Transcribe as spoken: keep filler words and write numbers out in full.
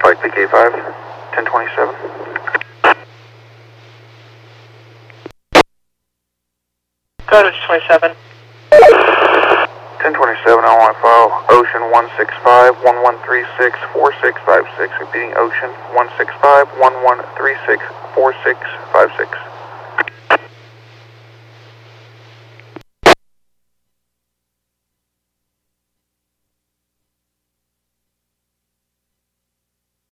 Flight P K five, ten twenty-seven. Go to twenty-seven. ten twenty-seven, I want to file Ocean one six five, one one three six, four six five six. Repeating Ocean one six five, one one three six, four six five six.